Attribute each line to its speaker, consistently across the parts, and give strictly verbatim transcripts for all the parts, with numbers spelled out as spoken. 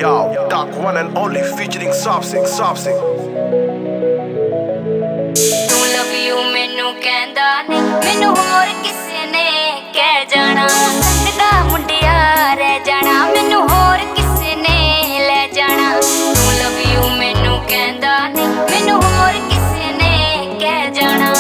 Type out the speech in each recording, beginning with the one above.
Speaker 1: Yo, Doc one and only featuring Sopsing, Sopsing.
Speaker 2: ਤੂੰ love you ਮੈਨੂੰ ਕਹਿੰਦਾ ਨਹੀਂ, ਮੈਨੂੰ ਹੋਰ ਕਿਸੇ ਨੇ ਕਹਿ ਜਾਣਾ। ਸੰਗਦਾ ਮੁੰਡਿਆ ਰਹਿ ਜਾਣਾ, ਮੈਨੂੰ ਹੋਰ ਕਿਸੇ ਨੇ ਲੈ ਜਾਣਾ। ਤੂੰ ਲਵ ਯੂ ਮੈਨੂੰ ਕਹਿੰਦਾ ਨਹੀਂ, ਮੈਨੂੰ ਹੋਰ ਕਿਸੇ ਨੇ ਕਹਿ ਜਾਣਾ।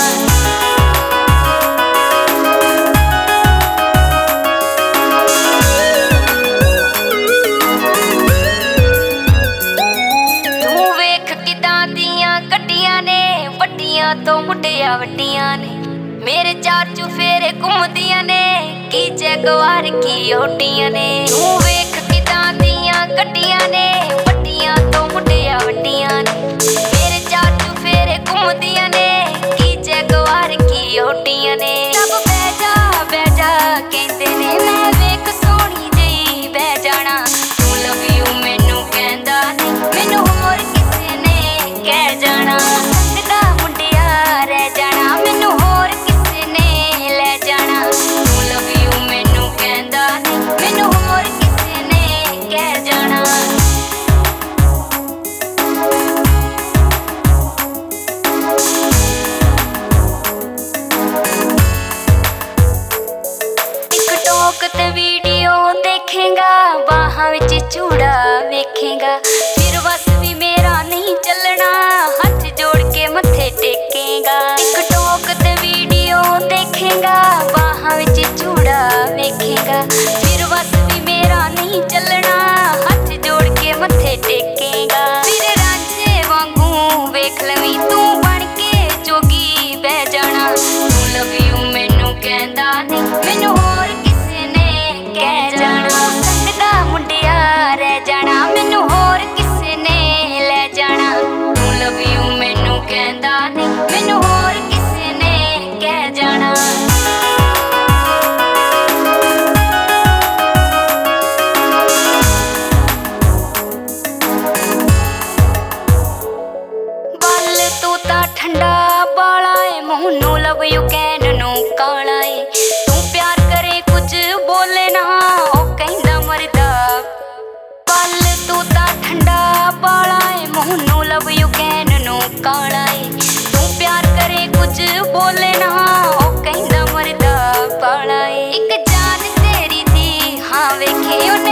Speaker 2: ਤੂੰ ਵੇਖ ਕਿਦਾਂ ਦੀਆਂ ਕੱਟੀਆਂ ਨੇ, ਵੱਡੀਆਂ ਤੋਂ ਮੁੰਡਿਆ ਵੱਡੀਆਂ ਨੇ, ਮੇਰੇ ਚਾਰ ਚੁਫੇਰੇ ਘੁੰਮਦੀਆਂ ਨੇ, ਕੀ ਜਗਵਾਰ ਕੀ ਓਡੀਆਂ ਨੇ। ਤੂੰ ਵੇਖ ਕਿਦਾਂ ਦੀਆਂ ਕੱਟੀਆਂ ਨੇ, ਵੱਡੀਆਂ ਤੋਂ ਮੁੰਡਿਆ ਵੱਡੀਆਂ ਨੇ, ਮੇਰੇ ਚਾਰ ਚੁਫੇਰੇ ਘੁੰਮਦੀਆਂ ਨੇ, ਕੀ ਜਗਵਾਰ ਕੀ ਓਡੀਆਂ ਨੇ। ਸਭ ਬਹਿ ਜਾ ਬਹਿ ਜਾ ਕਹਿੰਦੇ ਨੇ, ਮੈਂ ਵੇਖ ਸੋਹਣੀ ਜਿਹੀ ਬਹਿ ਜਾਣਾ। ਤੂੰ ਲਵ ਯੂ ਮੈਨੂੰ ਕਹਿੰਦਾ ਨਹੀਂ, ਮੈਨੂੰ ਹੋਰ ਕਿਸੇ ਨੇ ਕਹਿ ਜਾਣਾ। ਸੰਗਦਾ ਮੁੰਡਿਆ ਰਹਿ ਜਾਣਾ, ਮੈਨੂੰ ਹੋਰ ਕਿਸੇ ਨੇ ਲੈ ਜਾਣਾ। ਤੂੰ ਲਵ ਯੂ ਮੈਨੂੰ ਕਹਿੰਦਾ ਨਹੀਂ, ਮੈਨੂੰ ਹੋਰ ਕਿਸੇ ਨੇ ਕਹਿ ਜਾਣਾ। ਟਿਕਟੋਕ ਤੇ ਵੀਡੀਓ ਦੇਖੇਗਾ, ਬਾਹਾਂ ਵਿੱਚ ਚੂੜਾ ਵੇਖੇਗਾ, ਫਿਰ ਬਸ ਵੀ ਮੇਰਾ ਨਹੀਂ ਚੱਲਣਾ, ਹੱਥ ਜੋੜ ਕੇ ਮੱਥੇ ਟੇਕੇਗਾ। ਟਿਕਟੋਕ ਤੇ ਵੀਡੀਓ ਦੇਖੇਗਾ, ਬਾਹਾਂ ਵਿੱਚ ਚੂੜਾ ਵੇਖੇਗਾ, ਫਿਰ ਬਸ ਵੀ ਮੇਰਾ ਨਹੀਂ ਚੱਲਣਾ, ਹੱਥ ਜੋੜ ਕੇ ਮੱਥੇ ਟੇਕੇਗਾ। ਫਿਰ ਰਾਂਝੇ ਵਾਂਗੂ ਵੇਖ ਲਵੀਂ ਤੂੰ ਬਣ ਕੇ ਜੋਗੀ ਬਹਿ ਜਾਣਾ। ਤੂੰ ਲਵ ਯੂ ਮੈਨੂੰ ਕਹਿੰਦਾ ਨਹੀਂ, ਮੈਨੂੰ ਹੋਰ ਕਿਸੇ ਨੇ ਕਹਿ ਜਾਣਾ। ਸੰਗਦਾ ਮੁੰਡਿਆ ਰਹਿ ਜਾਣਾ, ਮੈਨੂੰ ਹੋਰ ਕਿਸੇ ਨੇ ਲੈ ਜਾਣਾ। ਤੂੰ ਲਵ ਯੂ ਮੈਨੂੰ ਕਹਿੰਦਾ ਨਹੀਂ, ਮੈਨੂੰ ਹੋਰ ਕਿਸੇ ਨੇ ਕਹਿ ਜਾਣਾ। ਬੱਲ ਤੂੰ ਤਾਂ ਠੰਡਾ ਬਾਲਾ ਏ, ਮੂੰਹ ਨੂੰ ਲਵ ਯੂ ਕਹਿਣ ਨੂੰ ਕਾਲਾ ਏ। ਤੂੰ ਪਿਆਰ ਕਰੇ ਕੁਝ ਬੋਲੇ ਨਾ, ਉਹ ਕਹਿੰਦਾ ਮਰਦਾ। ਬੱਲ ਤੂੰ ਤਾਂ ਠੰਡਾ ਬਾਲਾ ਏ, ਮੂੰਹ ਨੂੰ ਲਵ ਯੂ ਕਹਿਣ ਨੂੰ ਕਾਲਾ ਏ। ਤੂੰ ਪਿਆਰ ਕਰੇ ਕੁਝ ਬੋਲੇ ਨਾ, ਉਹ ਕਹਿੰਦਾ ਮਰਦਾ ਬਾਲਾ ਏ। ਇੱਕ ਜਾਨ ਤੇਰੀ ਦੀ ਹਾਂ ਵੇਖੇ ਉਹਨੇ